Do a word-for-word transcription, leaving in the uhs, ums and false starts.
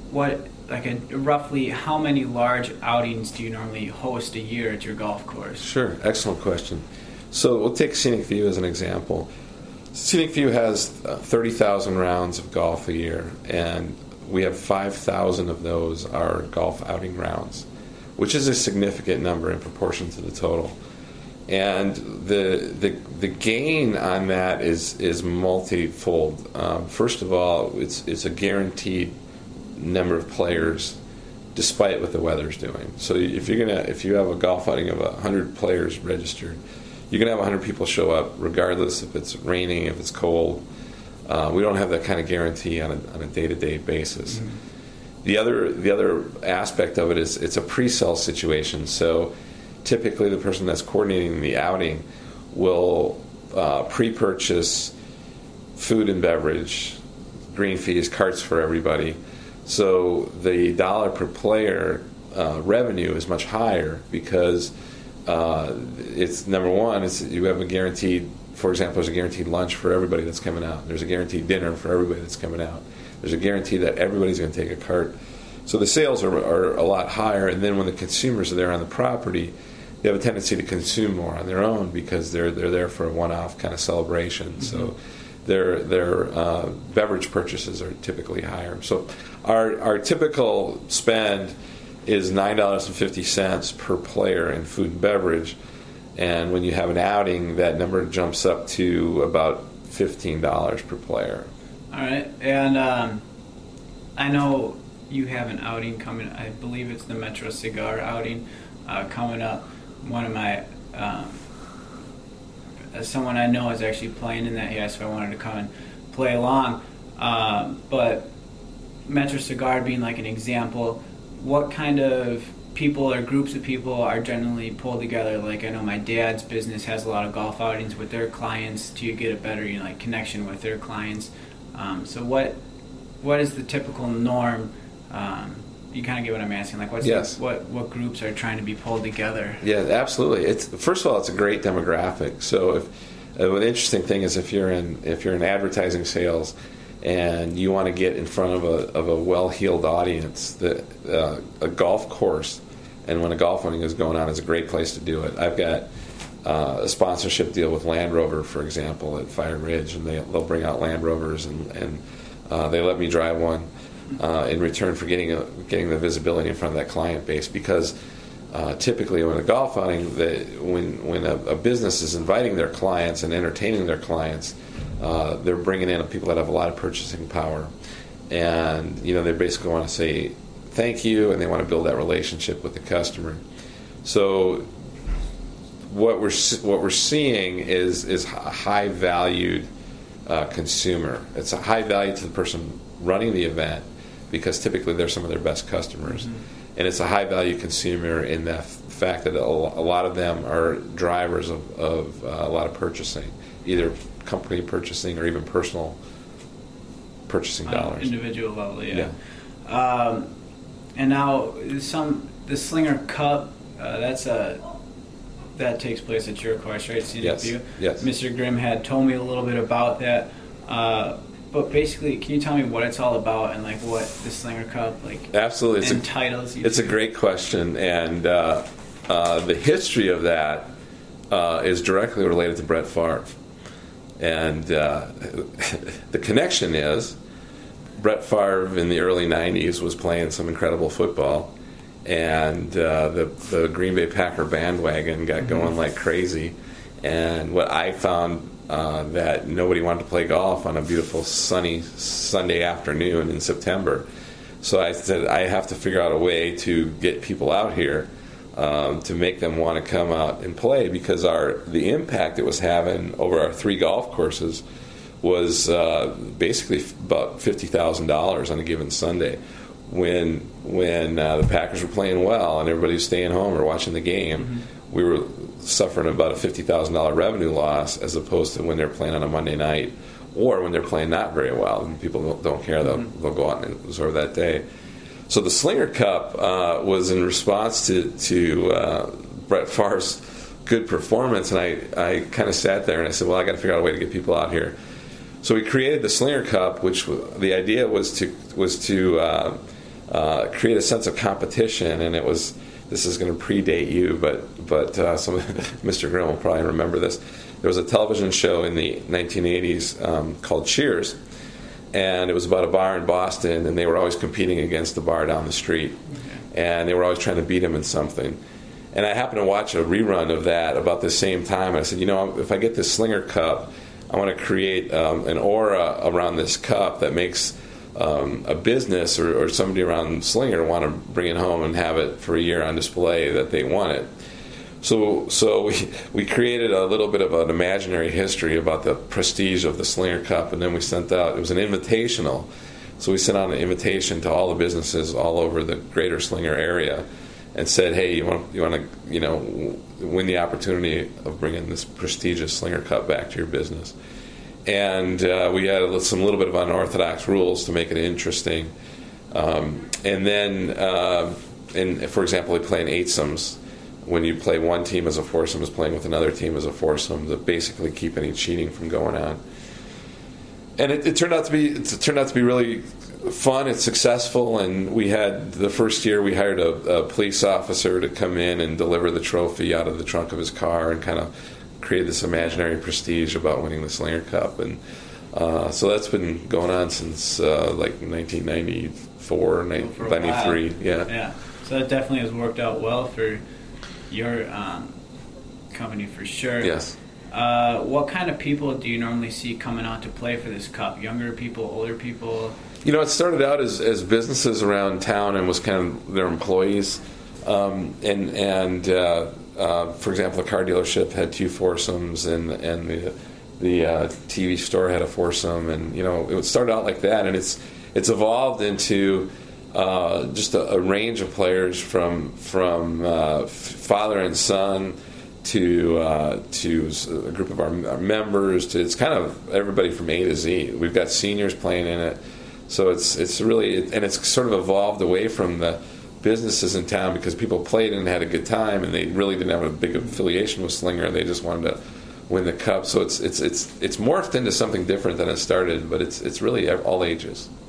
what, like a, roughly how many large outings do you normally host a year at your golf course? Sure, excellent question. So we'll take Scenic View as an example. Scenic View has uh, thirty thousand rounds of golf a year, and we have five thousand of those are golf outing rounds, which is a significant number in proportion to the total. And the the the gain on that is is multifold. Um, first of all, it's it's a guaranteed number of players, despite what the weather's doing. So if you're gonna if you have a golf outing of a hundred players registered, you're gonna have a hundred people show up, regardless if it's raining, if it's cold. Uh, we don't have that kind of guarantee on a on a day-to-day basis. Mm-hmm. The other the other aspect of it is it's a pre-sale situation. So typically, the person that's coordinating the outing will uh, pre-purchase food and beverage, green fees, carts for everybody. So the dollar per player uh, revenue is much higher because uh, it's number one. It's you have a guaranteed. For example, there's a guaranteed lunch for everybody that's coming out. There's a guaranteed dinner for everybody that's coming out. There's a guarantee that everybody's going to take a cart. So the sales are, are a lot higher. And then when the consumers are there on the property, they have a tendency to consume more on their own because they're they're there for a one-off kind of celebration. Mm-hmm. So their their uh, beverage purchases are typically higher. So our our typical spend is nine dollars and fifty cents per player in food and beverage, and when you have an outing, that number jumps up to about fifteen dollars per player. All right, and um, I know you have an outing coming. I believe it's the Metro Cigar outing uh, coming up. One of my, um, someone I know is actually playing in that, yeah, so I wanted to come and play along. Um, but Metro Cigar being like an example, what kind of people or groups of people are generally pulled together? Like I know my dad's business has a lot of golf outings with their clients to get a better, you know, like connection with their clients. Um, so what what is the typical norm? Um, You kind of get what I'm asking. Like, what's yes. the, what what groups are trying to be pulled together? Yeah, absolutely. It's first of all, it's a great demographic. So, if uh, the interesting thing is, if you're in if you're in advertising sales, and you want to get in front of a of a well-heeled audience, the uh, a golf course, and when a golf outing is going on, is a great place to do it. I've got uh, a sponsorship deal with Land Rover, for example, at Fire Ridge, and they they'll bring out Land Rovers, and and uh, they let me drive one. Uh, in return for getting a, getting the visibility in front of that client base, because uh, typically when a golf outing, the, when when a, a business is inviting their clients and entertaining their clients, uh, they're bringing in people that have a lot of purchasing power, and you know they basically want to say thank you, and they want to build that relationship with the customer. So what we're what we're seeing is is a high valued uh, consumer. It's a high value to the person running the event, because typically they're some of their best customers. Mm-hmm. And it's a high-value consumer in the f- fact that a, a lot of them are drivers of, of uh, a lot of purchasing, either company purchasing or even personal purchasing dollars. On individual level, yeah. yeah. Um, and now some the Slinger Cup, uh, that's a that takes place at your course, right? Scenic yes. View? Yes. Mister Grimm had told me a little bit about that. Uh, But basically, can you tell me what it's all about and like what the Slinger Cup like absolutely it's entitles a, you It's to? a great question, and uh, uh, the history of that uh, is directly related to Brett Favre, and uh, the connection is Brett Favre in the early nineties was playing some incredible football, and uh, the the Green Bay Packer bandwagon got mm-hmm. going like crazy, and what I found. Uh, that nobody wanted to play golf on a beautiful sunny Sunday afternoon in September. So I said, I have to figure out a way to get people out here um, to make them want to come out and play, because our the impact it was having over our three golf courses was uh, basically about fifty thousand dollars on a given Sunday. When when uh, the Packers were playing well and everybody was staying home or watching the game, mm-hmm. we were suffering about a fifty thousand dollars revenue loss, as opposed to when they're playing on a Monday night or when they're playing not very well and people don't, don't care. They'll, mm-hmm. they'll go out and absorb that day. So the Slinger Cup uh, was in response to, to uh, Brett Favre's good performance, and I, I kind of sat there and I said, well, I got to figure out a way to get people out here. So we created the Slinger Cup, which the idea was to was to uh, uh, create a sense of competition, and it was. This is going to predate you, but but uh, some Mister Grimm will probably remember this. There was a television show in the nineteen eighties um, called Cheers, and it was about a bar in Boston, and they were always competing against the bar down the street, okay. And they were always trying to beat them in something. And I happened to watch a rerun of that about the same time. And I said, you know, if I get this Slinger Cup, I want to create um, an aura around this cup that makes um, a business or, or somebody around Slinger want to bring it home and have it for a year on display that they want it. So, so we we created a little bit of an imaginary history about the prestige of the Slinger Cup, and then we sent out. It was an invitational, so we sent out an invitation to all the businesses all over the greater Slinger area, and said, "Hey, you want you want to you know win the opportunity of bringing this prestigious Slinger Cup back to your business." And uh, we had some little bit of unorthodox rules to make it interesting, um, and then, uh, and for example, we play in eightsomes. When you play one team as a foursome is playing with another team as a foursome to basically keep any cheating from going on. And it, it turned out to be it turned out to be really fun. It's successful, and we had the first year we hired a, a police officer to come in and deliver the trophy out of the trunk of his car and kind of create this imaginary prestige about winning the Slinger Cup. And uh, so that's been going on since uh, like nineteen ninety-four, ninety-three. Yeah. Yeah. So that definitely has worked out well for your um, company for sure. Yes. Uh, what kind of people do you normally see coming out to play for this cup? Younger people, older people? You know, it started out as, as businesses around town and was kind of their employees. Um, and, and uh, uh, for example, a car dealership had two foursomes, and and the the uh, T V store had a foursome, and you know, it started out like that, and it's it's evolved into Uh, just a, a range of players from from uh, father and son to uh, to a group of our, our members. To it's kind of everybody from A to Z. We've got seniors playing in it, so it's it's really and it's sort of evolved away from the businesses in town because people played and had a good time, and they really didn't have a big affiliation with Slinger. They just wanted to win the cup. So it's it's it's it's morphed into something different than it started, but it's it's really all ages.